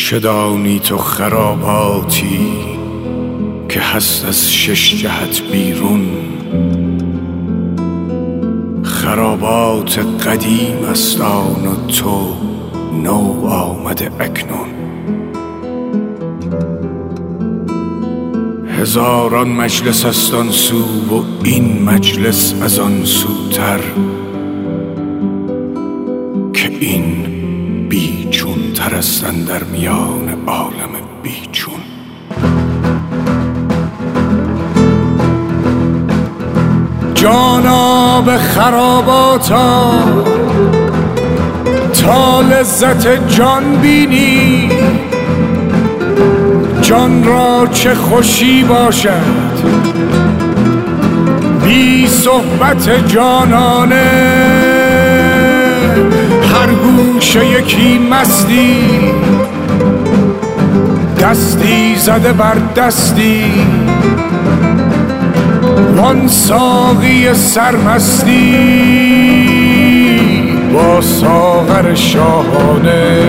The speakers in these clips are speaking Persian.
چه دانی تو خراباتی که هست از 6 جهت بیرون، خرابات قدیم است آن و تو نو آمده اکنون. هزاران مجلس است آن سو و این مجلس از آن سوتر، که این بیچون تر است در میان عالم بیچون. جانا به خراباتا تا لذت جان بینی، جان را چه خوشی باشد بی صحبت جانانه. هر گوشه یکی مستی، دستی زده بر دستی، وان ساقی سرمستی با ساغر شاهانه.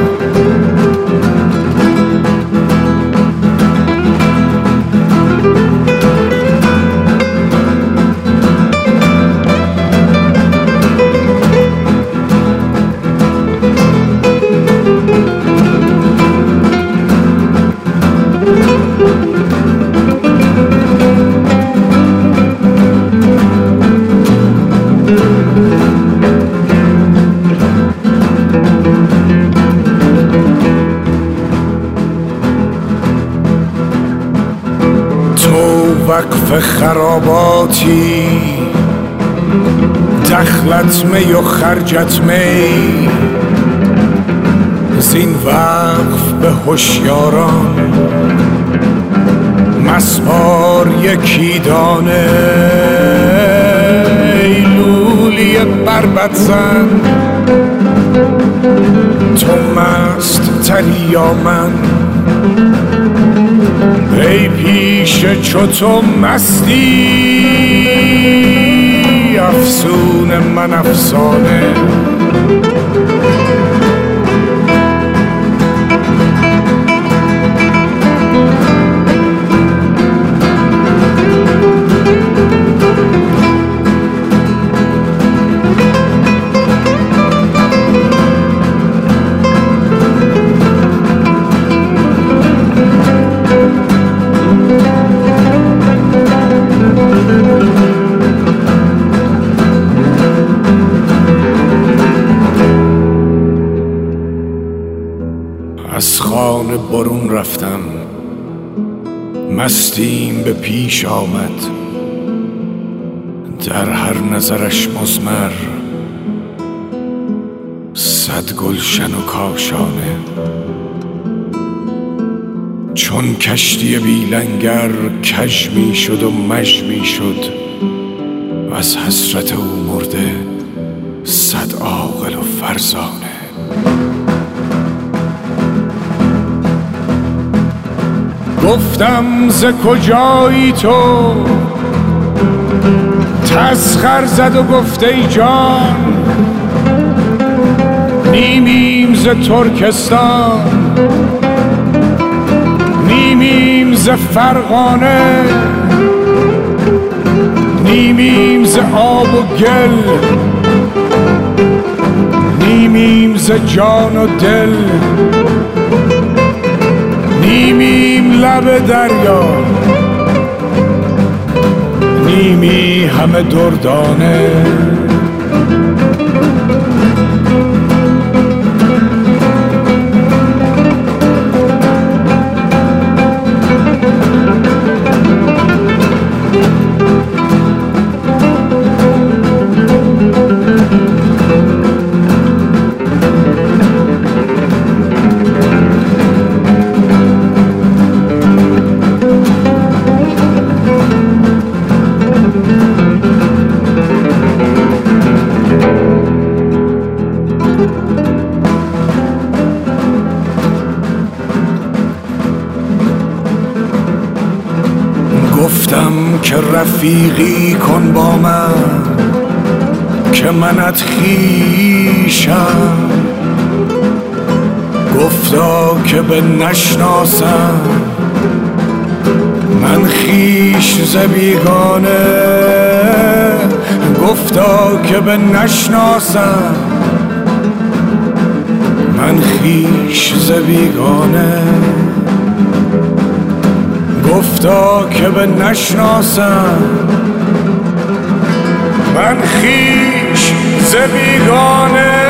وقف خراباتی دخلت می و خرجت می، زین وقف به هوشیاران مسپار یکی دانه. ای لولی بربط زن تو مست تری یا من، ای پیش چو تو مستی افسون من افسانه. از خانه برون رفتم، مستیم به پیش آمد، در هر نظرش مضمر 100 گلشن و کاشانه. چون کشتی بی لنگر کژ می شد و مژ می شد و از حسرت او مرده 100 عاقل و فرزانه. گفتم ز کجایی تو، تسخر زد و گفت ای جان نیمیم ز ترکستان، نیمیم ز فرغانه، نیمیم ز آب و گل، نیمیم ز جان و دل، نیمیم لب دریا، نیمی همه دردانه. گفتم که رفیقی کن با من که منت خویشم، گفتا که به نشناسم، من خویش ز بیگانه گفتا که به نشناسم، من خویش ز بیگانه گفتا که به نشناسم، من خویش ز بیگانه